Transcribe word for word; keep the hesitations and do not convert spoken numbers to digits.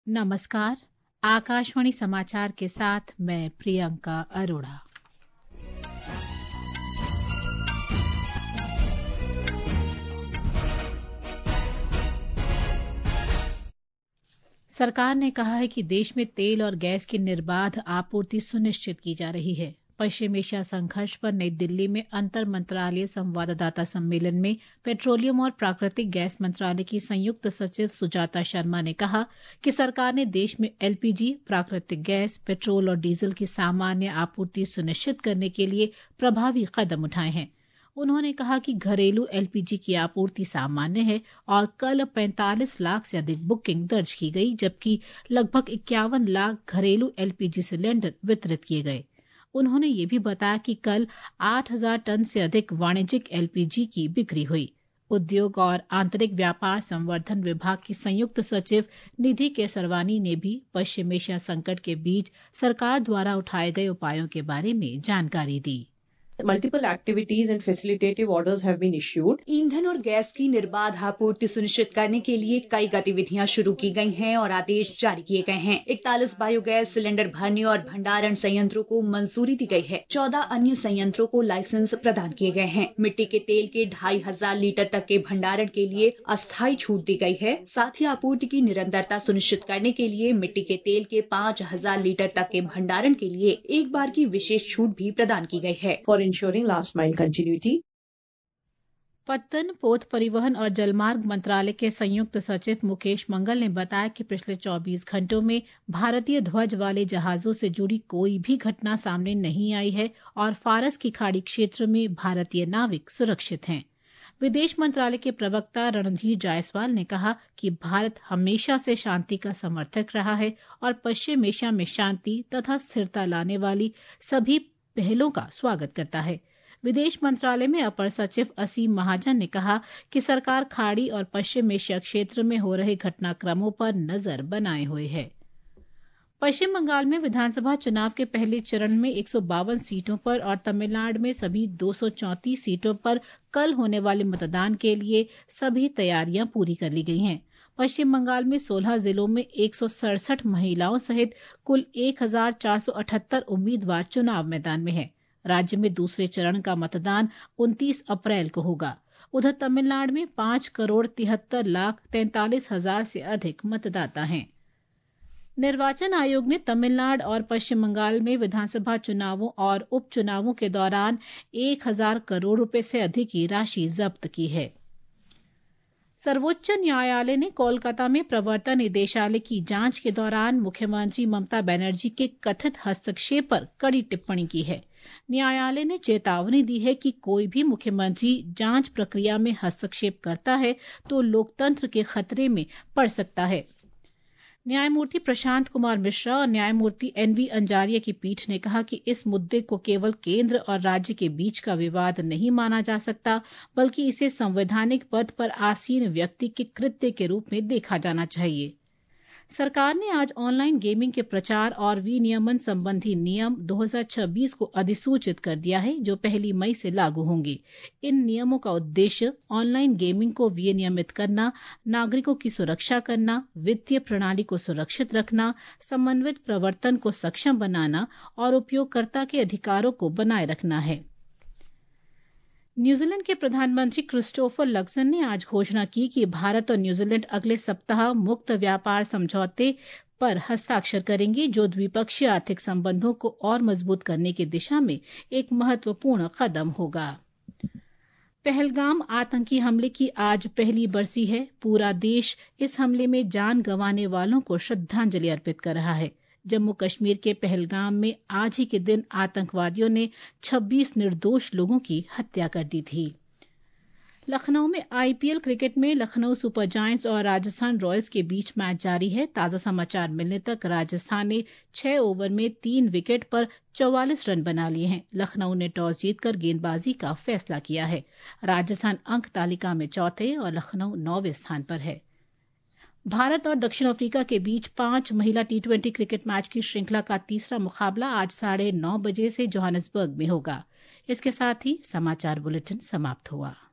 नमस्कार। आकाशवाणी समाचार के साथ मैं प्रियंका अरोड़ा। सरकार ने कहा है कि देश में तेल और गैस की निर्बाध आपूर्ति सुनिश्चित की जा रही है। पश्चिम एशिया संघर्ष पर नई दिल्ली में अंतर मंत्रालय संवाददाता सम्मेलन में पेट्रोलियम और प्राकृतिक गैस मंत्रालय की संयुक्त सचिव सुजाता शर्मा ने कहा कि सरकार ने देश में एलपीजी, प्राकृतिक गैस, पेट्रोल और डीजल की सामान्य आपूर्ति सुनिश्चित करने के लिए प्रभावी कदम उठाए हैं। उन्होंने कहा कि घरेलू एलपीजी की आपूर्ति सामान्य है और कल पैंतालीस लाख से अधिक बुकिंग दर्ज की गई, जबकि लगभग इक्यावन लाख घरेलू एलपीजी सिलेंडर वितरित किए गए। उन्होंने ये भी बताया कि कल आठ हज़ार टन से अधिक वाणिज्यिक एलपीजी की बिक्री हुई। उद्योग और आंतरिक व्यापार संवर्धन विभाग की संयुक्त सचिव निधि केसरवानी ने भी पश्चिम एशिया संकट के बीच सरकार द्वारा उठाए गए उपायों के बारे में जानकारी दी। Multiple activities and facilitative orders have been issued. ईंधन और गैस की निर्बाध आपूर्ति सुनिश्चित करने के लिए कई गतिविधियां शुरू की गई हैं और आदेश जारी किए गए हैं। इकतालीस बायोगैस सिलेंडर भरने और भंडारण संयंत्रों को मंजूरी दी गई है। चौदह अन्य संयंत्रों को लाइसेंस प्रदान किए गए हैं। मिट्टी के तेल के ढाई हजार लीटर तक के भंडारण के लिए अस्थायी छूट दी गई है। साथ ही आपूर्ति की निरंतरता सुनिश्चित करने के लिए मिट्टी के तेल के पाँच हजार लीटर तक के भंडारण के लिए एक बार की विशेष छूट भी प्रदान की गई है। For ensuring last mile continuity. पत्तन, पोत परिवहन और जलमार्ग मंत्रालय के संयुक्त सचिव मुकेश मंगल ने बताया कि पिछले चौबीस घंटों में भारतीय ध्वज वाले जहाजों से जुड़ी कोई भी घटना सामने नहीं आई है और फारस की खाड़ी क्षेत्र में भारतीय नाविक सुरक्षित हैं। विदेश मंत्रालय के प्रवक्ता रणधीर जायसवाल ने कहा कि भारत हमेशा से शांति का समर्थक रहा है और पश्चिम एशिया में शांति तथा स्थिरता लाने वाली सभी पहलों का स्वागत करता है। विदेश मंत्रालय में अपर सचिव असीम महाजन ने कहा कि सरकार खाड़ी और पश्चिम एशिया क्षेत्र में हो रहे घटनाक्रमों पर नजर बनाए हुए है। पश्चिम बंगाल में विधानसभा चुनाव के पहले चरण में एक सौ बावन सीटों पर और तमिलनाडु में सभी दो सौ चौंतीस सीटों पर कल होने वाले मतदान के लिए सभी तैयारियां पूरी कर ली गई हैं। पश्चिम बंगाल में सोलह जिलों में एक सौ सड़सठ महिलाओं सहित कुल एक हजार चार सौ अठहत्तर उम्मीदवार चुनाव मैदान में हैं। राज्य में दूसरे चरण का मतदान उनतीस अप्रैल को होगा। उधर तमिलनाडु में पांच करोड़ तिहत्तर लाख तैंतालीस हजार से अधिक मतदाता हैं। निर्वाचन आयोग ने तमिलनाडु और पश्चिम बंगाल में विधानसभा चुनावों और उपचुनावों के दौरान एक हजार करोड़ रुपए से अधिक की राशि जब्त की है। सर्वोच्च न्यायालय ने कोलकाता में प्रवर्तन निदेशालय की जांच के दौरान मुख्यमंत्री ममता बनर्जी के कथित हस्तक्षेप पर कड़ी टिप्पणी की है। न्यायालय ने चेतावनी दी है कि कोई भी मुख्यमंत्री जांच प्रक्रिया में हस्तक्षेप करता है तो लोकतंत्र के खतरे में पड़ सकता है। न्यायमूर्ति प्रशांत कुमार मिश्रा और न्यायमूर्ति एन वी अंजारिया की पीठ ने कहा कि इस मुद्दे को केवल केंद्र और राज्य के बीच का विवाद नहीं माना जा सकता, बल्कि इसे संवैधानिक पद पर आसीन व्यक्ति के कृत्य के रूप में देखा जाना चाहिए। सरकार ने आज ऑनलाइन गेमिंग के प्रचार और विनियमन संबंधी नियम दो हज़ार छब्बीस को अधिसूचित कर दिया है, जो पहली मई से लागू होंगे। इन नियमों का उद्देश्य ऑनलाइन गेमिंग को विनियमित करना, नागरिकों की सुरक्षा करना, वित्तीय प्रणाली को सुरक्षित रखना, समन्वित प्रवर्तन को सक्षम बनाना और उपयोगकर्ता के अधिकारों को बनाए रखना है। न्यूजीलैंड के प्रधानमंत्री क्रिस्टोफर लक्सन ने आज घोषणा की कि भारत और न्यूजीलैंड अगले सप्ताह मुक्त व्यापार समझौते पर हस्ताक्षर करेंगे, जो द्विपक्षीय आर्थिक संबंधों को और मजबूत करने की दिशा में एक महत्वपूर्ण कदम होगा। पहलगाम आतंकी हमले की आज पहली बरसी है। पूरा देश इस हमले में जान गंवाने वालों को श्रद्धांजलि अर्पित कर रहा है। जम्मू कश्मीर के पहलगाम में आज ही के दिन आतंकवादियों ने छब्बीस निर्दोष लोगों की हत्या कर दी थी। लखनऊ में आईपीएल क्रिकेट में लखनऊ सुपर जायंट्स और राजस्थान रॉयल्स के बीच मैच जारी है। ताजा समाचार मिलने तक राजस्थान ने छह ओवर में तीन विकेट पर चौवालीस रन बना लिए हैं। लखनऊ ने टॉस जीतकर गेंदबाजी का फैसला किया है। राजस्थान अंक तालिका में चौथे और लखनऊ नौवें स्थान पर है। भारत और दक्षिण अफ्रीका के बीच पांच महिला टी ट्वेंटी क्रिकेट मैच की श्रृंखला का तीसरा मुकाबला आज साढ़े नौ बजे से जोहानिसबर्ग में होगा। इसके साथ ही समाचार बुलेटिन समाप्त हुआ।